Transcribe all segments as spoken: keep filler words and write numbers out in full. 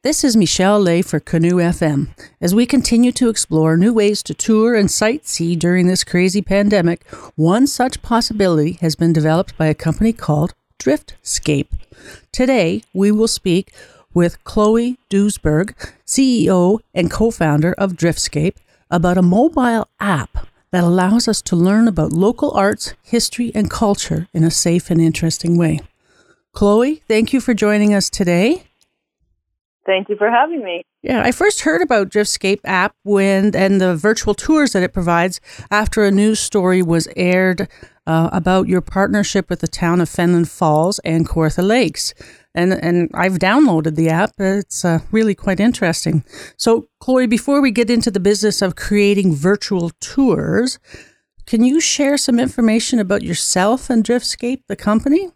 This is Michelle Lay for Canoe F M. As we continue to explore new ways to tour and sightsee during this crazy pandemic, one such possibility has been developed by a company called Driftscape. Today, we will speak with Chloe Duesberg, C E O and co-founder of Driftscape, about a mobile app that allows us to learn about local arts, history, and culture in a safe and interesting way. Chloe, thank you for joining us today. Thank you for having me. Yeah, I first heard about Driftscape app when and the virtual tours that it provides after a news story was aired uh, about your partnership with the town of Fenelon Falls and Kawartha Lakes. And and I've downloaded the app. It's uh, really quite interesting. So, Chloe, before we get into the business of creating virtual tours, can you share some information about yourself and Driftscape, the company?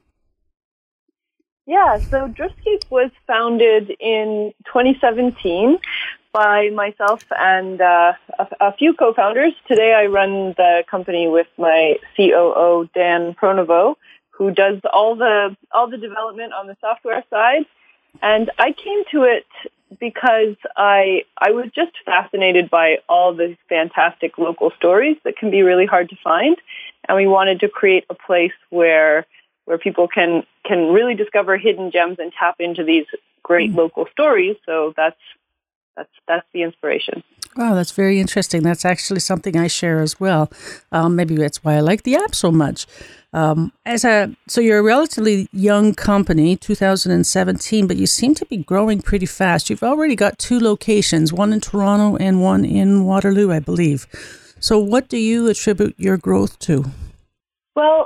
Yeah, so Driftscape was founded in twenty seventeen by myself and uh, a, a few co-founders. Today I run the company with my C O O, Dan Pronovo, who does all the all the development on the software side. And I came to it because I I was just fascinated by all the fantastic local stories that can be really hard to find. And we wanted to create a place where where people can can really discover hidden gems and tap into these great local stories. So that's that's that's the inspiration. Wow, that's very interesting. That's actually something I share as well. Um, maybe that's why I like the app so much. Um, as a so you're a relatively young company, two thousand seventeen, but you seem to be growing pretty fast. You've already got two locations, one in Toronto and one in Waterloo, I believe. So what do you attribute your growth to? Well,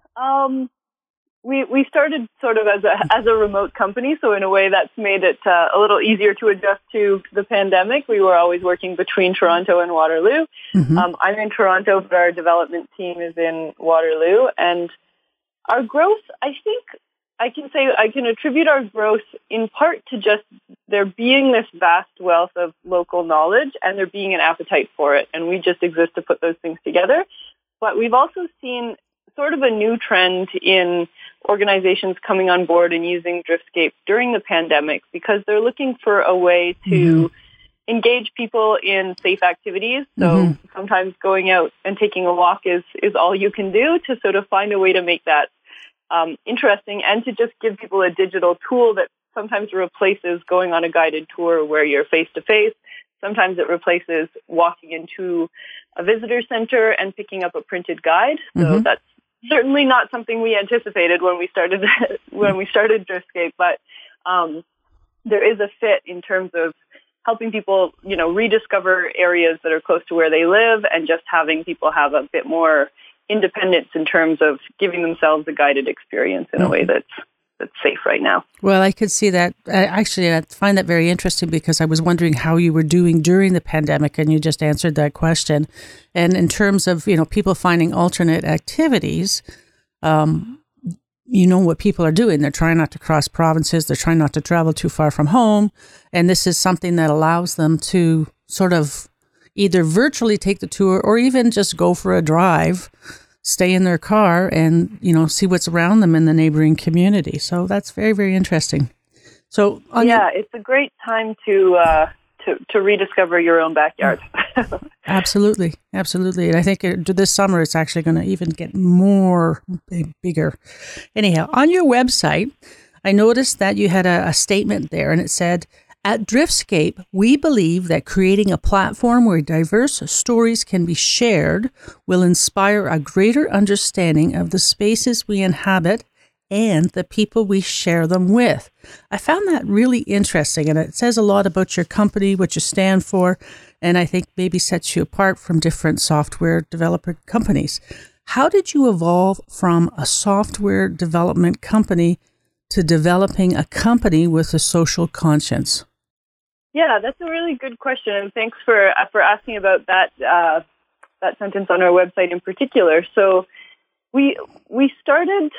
um, We we started sort of as a as a remote company, so in a way that's made it uh, a little easier to adjust to the pandemic. We were always working between Toronto and Waterloo. Mm-hmm. Um, I'm in Toronto, but our development team is in Waterloo. And our growth, I think I can say I can attribute our growth in part to just there being this vast wealth of local knowledge and there being an appetite for it. And we just exist to put those things together. But we've also seen sort of a new trend in organizations coming on board and using Driftscape during the pandemic because they're looking for a way to mm-hmm. engage people in safe activities. So mm-hmm. sometimes going out and taking a walk is, is all you can do to sort of find a way to make that um, interesting and to just give people a digital tool that sometimes replaces going on a guided tour where you're face-to-face. Sometimes it replaces walking into a visitor center and picking up a printed guide. So mm-hmm. that's certainly not something we anticipated when we started when we started Driftscape, but um, there is a fit in terms of helping people, you know, rediscover areas that are close to where they live, and just having people have a bit more independence in terms of giving themselves a guided experience in mm-hmm. a way that's that's safe right now. Well, I could see that. I actually, I find that very interesting because I was wondering how you were doing during the pandemic, and you just answered that question. And in terms of, you know, people finding alternate activities, um, you know what people are doing. They're trying not to cross provinces. They're trying not to travel too far from home. And this is something that allows them to sort of either virtually take the tour or even just go for a drive, stay in their car and, you know, see what's around them in the neighboring community. So that's very, very interesting. So yeah, your- it's a great time to, uh, to, to rediscover your own backyard. Absolutely. Absolutely. And I think it, this summer, it's actually going to even get more big, bigger. Anyhow, on your website, I noticed that you had a, a statement there and it said, "At Driftscape, we believe that creating a platform where diverse stories can be shared will inspire a greater understanding of the spaces we inhabit and the people we share them with." I found that really interesting, and it says a lot about your company, what you stand for, and I think maybe sets you apart from different software developer companies. How did you evolve from a software development company to developing a company with a social conscience? Yeah, that's a really good question, and thanks for for asking about that uh, that sentence on our website in particular. So we we started.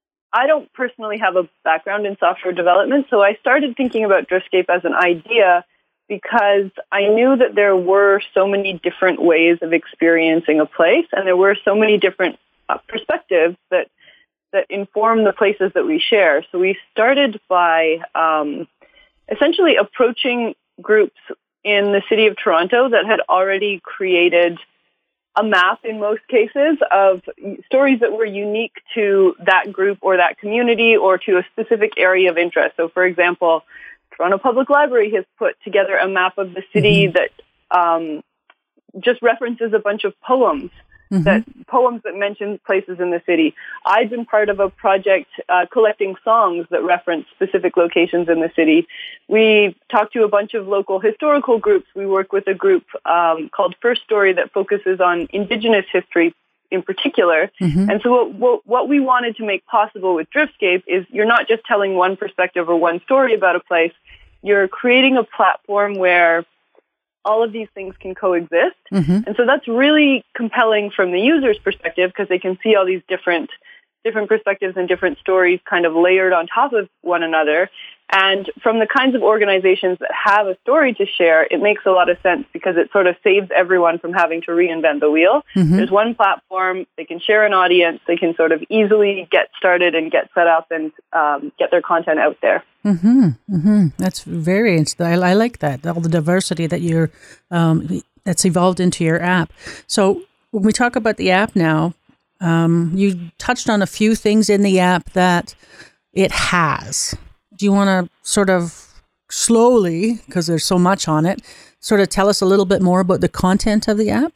I don't personally have a background in software development, so I started thinking about Driftscape as an idea because I knew that there were so many different ways of experiencing a place, and there were so many different uh, perspectives that that inform the places that we share. So we started by um, essentially approaching groups in the city of Toronto that had already created a map in most cases of stories that were unique to that group or that community or to a specific area of interest. So, for example, Toronto Public Library has put together a map of the city mm-hmm. that um, just references a bunch of poems, mm-hmm. that poems that mention places in the city. I've been part of a project uh, collecting songs that reference specific locations in the city. We talked to a bunch of local historical groups. We work with a group um, called First Story that focuses on Indigenous history in particular. Mm-hmm. And so what, what, what we wanted to make possible with Driftscape is you're not just telling one perspective or one story about a place. You're creating a platform where all of these things can coexist. Mm-hmm. And so that's really compelling from the user's perspective because they can see all these different different perspectives and different stories kind of layered on top of one another. And from the kinds of organizations that have a story to share, it makes a lot of sense because it sort of saves everyone from having to reinvent the wheel. Mm-hmm. There's one platform, they can share an audience, they can sort of easily get started and get set up and um, get their content out there. Mm-hmm. Mm-hmm. That's very, I, I like that, all the diversity that you're, um, that's evolved into your app. So when we talk about the app now, um, you touched on a few things in the app that it has. Do you want to sort of slowly, because there's so much on it, sort of tell us a little bit more about the content of the app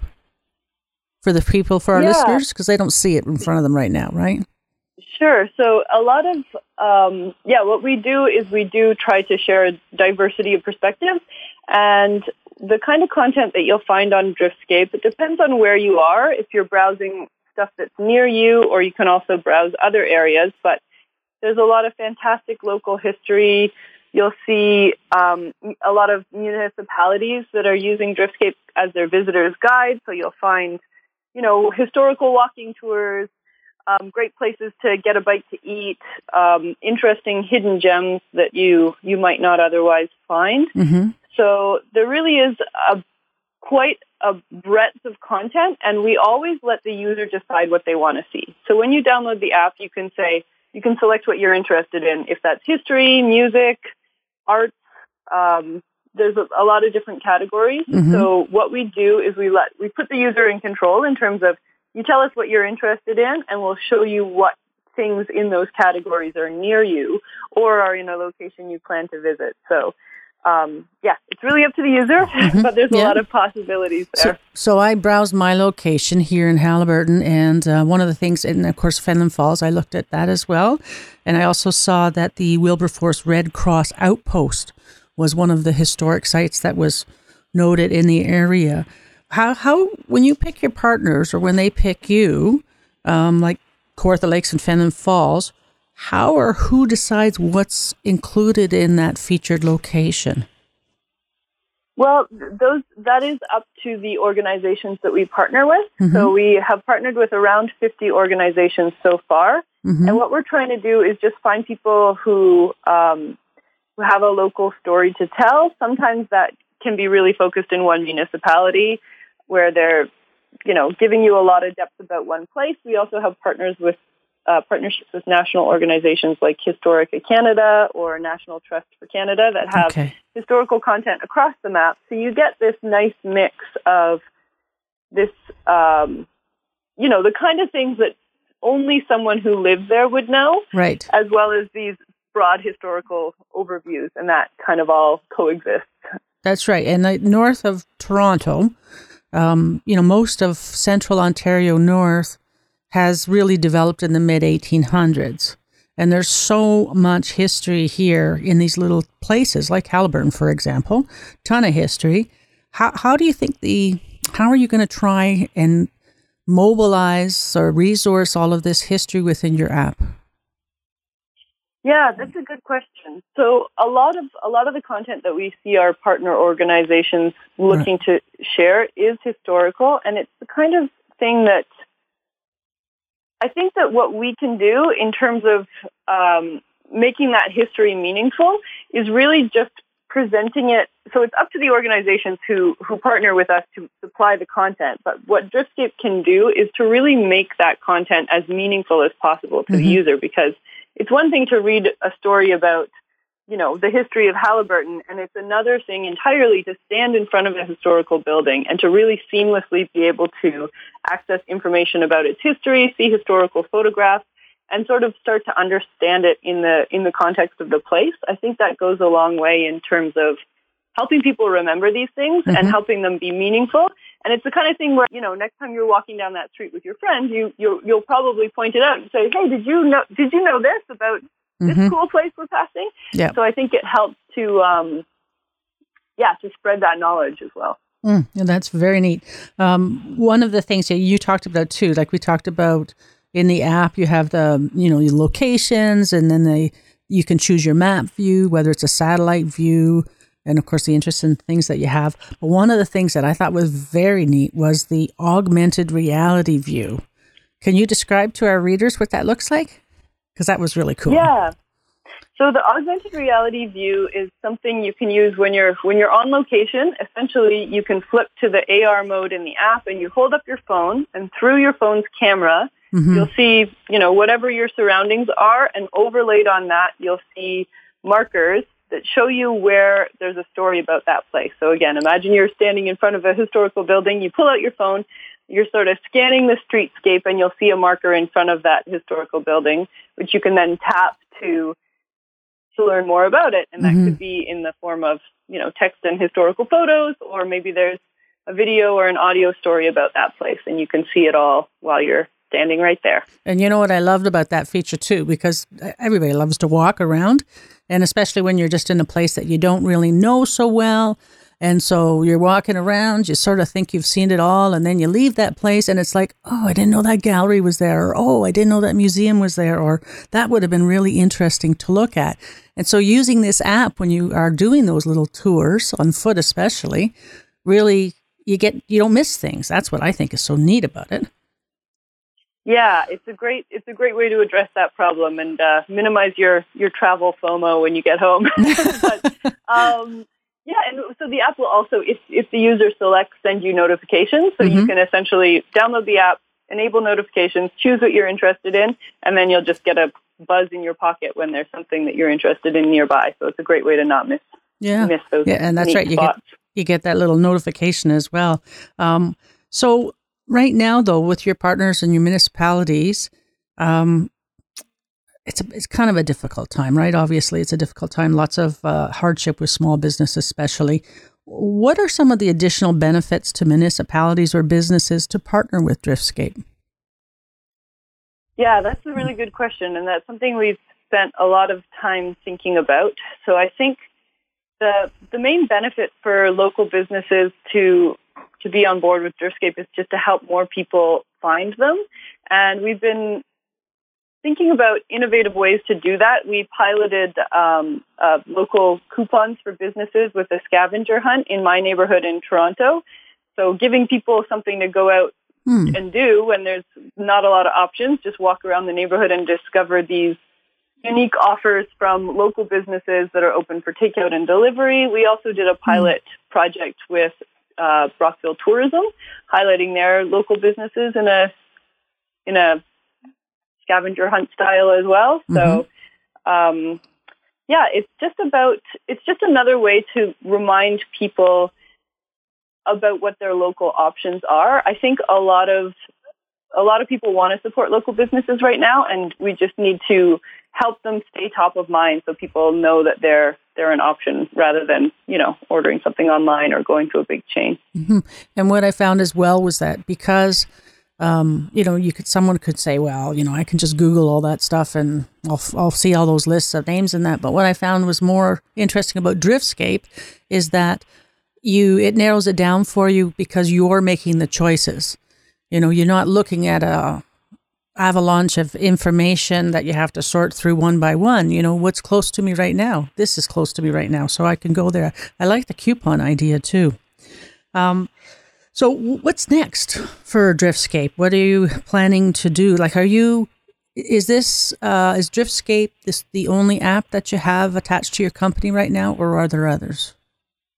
for the people, for our yeah. listeners, because they don't see it in front of them right now, right? Sure. So a lot of, um, yeah, what we do is we do try to share a diversity of perspectives, and the kind of content that you'll find on Driftscape, it depends on where you are. If you're browsing stuff that's near you, or you can also browse other areas, but there's a lot of fantastic local history. You'll see um, a lot of municipalities that are using Driftscape as their visitor's guide. So you'll find, you know, historical walking tours, um, great places to get a bite to eat, um, interesting hidden gems that you, you might not otherwise find. Mm-hmm. So there really is a quite a breadth of content, and we always let the user decide what they want to see. So when you download the app, you can say, you can select what you're interested in. If that's history, music, arts, um, there's a, a lot of different categories. Mm-hmm. So what we do is we let we put the user in control in terms of you tell us what you're interested in, and we'll show you what things in those categories are near you or are in a location you plan to visit. So Um, yeah, it's really up to the user, mm-hmm. but there's a yeah. lot of possibilities there. So, so I browsed my location here in Haliburton, and uh, one of the things, and of course Fenelon Falls, I looked at that as well. And I also saw that the Wilberforce Red Cross Outpost was one of the historic sites that was noted in the area. How, how when you pick your partners, or when they pick you, um, like Kawartha Lakes and Fenelon Falls, how or who decides what's included in that featured location? Well, those that is up to the organizations that we partner with. Mm-hmm. So we have partnered with around fifty organizations so far. Mm-hmm. And what we're trying to do is just find people who, um, who have a local story to tell. Sometimes that can be really focused in one municipality where they're, you know, giving you a lot of depth about one place. We also have partners with Uh, partnerships with national organizations like Historica Canada or National Trust for Canada that have okay. historical content across the map. So you get this nice mix of this, um, you know, the kind of things that only someone who lives there would know, right? As well as these broad historical overviews, and that kind of all coexists. That's right. And uh, north of Toronto, um, you know, most of central Ontario North has really developed in the mid eighteen hundreds. And there's so much history here in these little places, like Haliburton, for example, ton of history. How how do you think the, how are you going to try and mobilize or resource all of this history within your app? Yeah, that's a good question. So a lot of a lot of the content that we see our partner organizations looking right. to share is historical, and it's the kind of thing that I think that what we can do in terms of um, making that history meaningful is really just presenting it. So it's up to the organizations who, who partner with us to supply the content. But what Driftscape can do is to really make that content as meaningful as possible to mm-hmm. the user, because it's one thing to read a story about you know, the history of Halliburton. And it's another thing entirely to stand in front of a historical building and to really seamlessly be able to access information about its history, see historical photographs, and sort of start to understand it in the in the context of the place. I think that goes a long way in terms of helping people remember these things mm-hmm. and helping them be meaningful. And it's the kind of thing where, you know, next time you're walking down that street with your friend, you, you you'll probably point it out and say, hey, did you know did you know this about this mm-hmm. cool place we're passing? Yeah. So I think it helps to, um, yeah, to spread that knowledge as well. Mm, and that's very neat. Um, one of the things that you talked about too, like we talked about in the app, you have the, you know, your locations, and then they, you can choose your map view, whether it's a satellite view, and of course the interesting things that you have. But one of the things that I thought was very neat was the augmented reality view. Can you describe to our readers what that looks like? Because that was really cool. Yeah. So the augmented reality view is something you can use when you're when you're on location. Essentially, you can flip to the A R mode in the app, and you hold up your phone, and through your phone's camera, mm-hmm. you'll see, you know, whatever your surroundings are, and overlaid on that, you'll see markers that show you where there's a story about that place. So again, imagine you're standing in front of a historical building, you pull out your phone, you're sort of scanning the streetscape, and you'll see a marker in front of that historical building, which you can then tap to to learn more about it. And that mm-hmm. could be in the form of, you know, text and historical photos, or maybe there's a video or an audio story about that place, and you can see it all while you're standing right there. And you know what I loved about that feature too, because everybody loves to walk around, and especially when you're just in a place that you don't really know so well. And so you're walking around, you sort of think you've seen it all, and then you leave that place and it's like, oh, I didn't know that gallery was there, or oh, I didn't know that museum was there, or that would have been really interesting to look at. And so using this app when you are doing those little tours, on foot especially, really you get you don't miss things. That's what I think is so neat about it. Yeah, it's a great it's a great way to address that problem and uh, minimize your, your travel FOMO when you get home. but, um, yeah, and so the app will also, if, if the user selects, send you notifications. So mm-hmm. you can essentially download the app, enable notifications, choose what you're interested in, and then you'll just get a buzz in your pocket when there's something that you're interested in nearby. So it's a great way to not miss yeah. miss those. Yeah, and that's right. You spots. get you get that little notification as well. Um, so right now, though, with your partners and your municipalities, um, it's a, it's kind of a difficult time, right? Obviously, it's a difficult time. Lots of uh, hardship with small business, especially. What are some of the additional benefits to municipalities or businesses to partner with Driftscape? Yeah, that's a really good question, and that's something we've spent a lot of time thinking about. So I think the the main benefit for local businesses to to be on board with Driftscape is just to help more people find them. And we've been thinking about innovative ways to do that. We piloted um, uh, local coupons for businesses with a scavenger hunt in my neighborhood in Toronto. So giving people something to go out hmm. and do when there's not a lot of options, just walk around the neighborhood and discover these unique offers from local businesses that are open for takeout and delivery. We also did a pilot hmm. project with uh, Brockville Tourism, highlighting their local businesses in a in a scavenger hunt style as well. So, mm-hmm. um, yeah, it's just about, it's just another way to remind people about what their local options are. I think a lot of, a lot of people want to support local businesses right now, and we just need to help them stay top of mind so people know that they're, they're an option rather than, you know, ordering something online or going to a big chain. Mm-hmm. And what I found as well was that because Um, you know, you could, someone could say, well, you know, I can just Google all that stuff and I'll, I'll see all those lists of names and that. But what I found was more interesting about Driftscape is that you, it narrows it down for you because you're making the choices. You know, you're not looking at a avalanche of information that you have to sort through one by one. You know, what's close to me right now? This is close to me right now. So I can go there. I like the coupon idea too. Um, So what's next for Driftscape? What are you planning to do? Like, are you, is this, uh, is Driftscape this the only app that you have attached to your company right now, or are there others?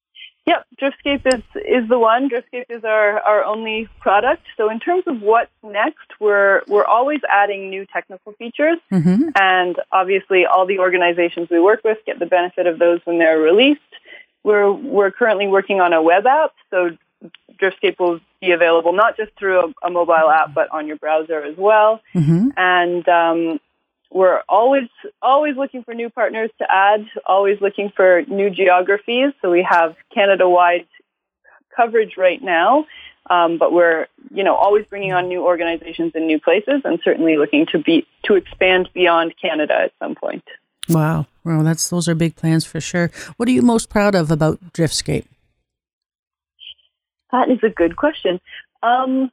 Yep, Driftscape is, is the one. Driftscape is our, our only product. So in terms of what's next, we're we're always adding new technical features. Mm-hmm. And obviously all the organizations we work with get the benefit of those when they're released. We're we're currently working on a web app, so Driftscape will be available not just through a, a mobile app, but on your browser as well. Mm-hmm. And um, we're always always looking for new partners to add, always looking for new geographies. So we have Canada-wide coverage right now, um, but we're you know always bringing on new organizations in new places, and certainly looking to be to expand beyond Canada at some point. Wow, well, that's those are big plans for sure. What are you most proud of about Driftscape? That is a good question. Um,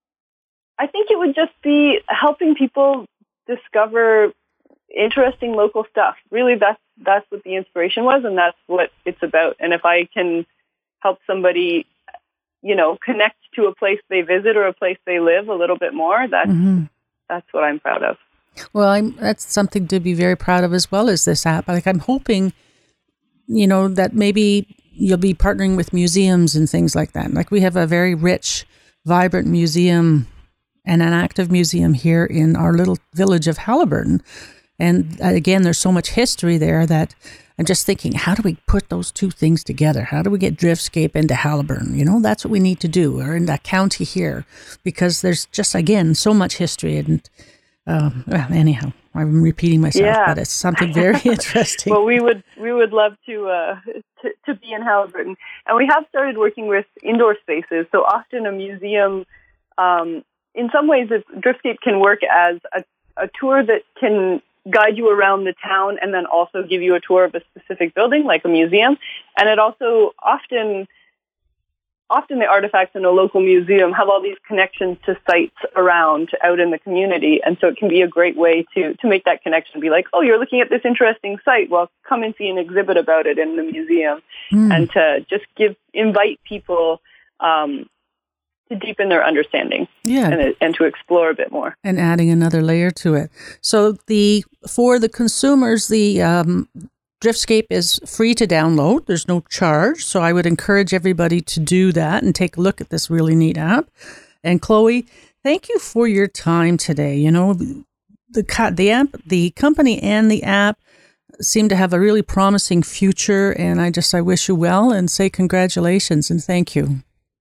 I think it would just be helping people discover interesting local stuff. Really, that's that's what the inspiration was, and that's what it's about. And if I can help somebody, you know, connect to a place they visit or a place they live a little bit more, that's mm-hmm. that's what I'm proud of. Well, I'm, that's something to be very proud of as well as this app. Like I'm hoping, you know, that maybe you'll be partnering with museums and things like that. Like we have a very rich, vibrant museum and an active museum here in our little village of Haliburton. And again, there's so much history there that I'm just thinking, how do we put those two things together? How do we get Driftscape into Haliburton? You know, that's what we need to do, or in that county here, because there's just, again, so much history. And Um, well, anyhow, I'm repeating myself, yeah. But it's something very interesting. Well, we would we would love to, uh, to to be in Haliburton, and we have started working with indoor spaces. So often a museum, um, in some ways, Driftscape can work as a, a tour that can guide you around the town, and then also give you a tour of a specific building, like a museum. And it also often. Often the artifacts in a local museum have all these connections to sites around out in the community. And so it can be a great way to, to make that connection. Be like, oh, you're looking at this interesting site. Well, come and see an exhibit about it in the museum. Mm. And to just give invite people um, to deepen their understanding yeah. and, and to explore a bit more. And adding another layer to it. So the for the consumers, the um Driftscape is free to download. There's no charge. So I would encourage everybody to do that and take a look at this really neat app. And Chloe, thank you for your time today. You know, the the app, the company and the app seem to have a really promising future. And I just, I wish you well and say congratulations and thank you.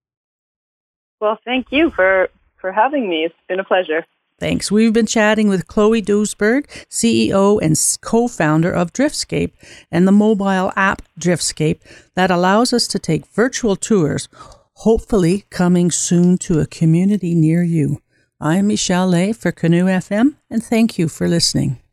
Well, thank you for, for having me. It's been a pleasure. Thanks. We've been chatting with Chloe Duesberg, C E O and co-founder of Driftscape and the mobile app Driftscape that allows us to take virtual tours, hopefully coming soon to a community near you. I'm Michelle Lay for Canoe F M, and thank you for listening.